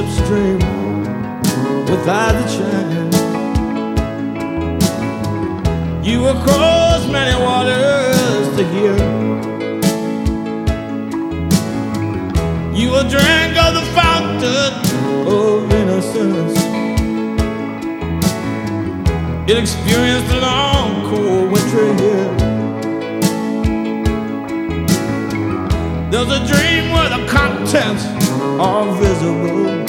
slipstream without the chance. You will cross many waters to hear. You will drink of the fountain of innocence. You'll experience the long, cold winter here. There's a dream where the contents are visible.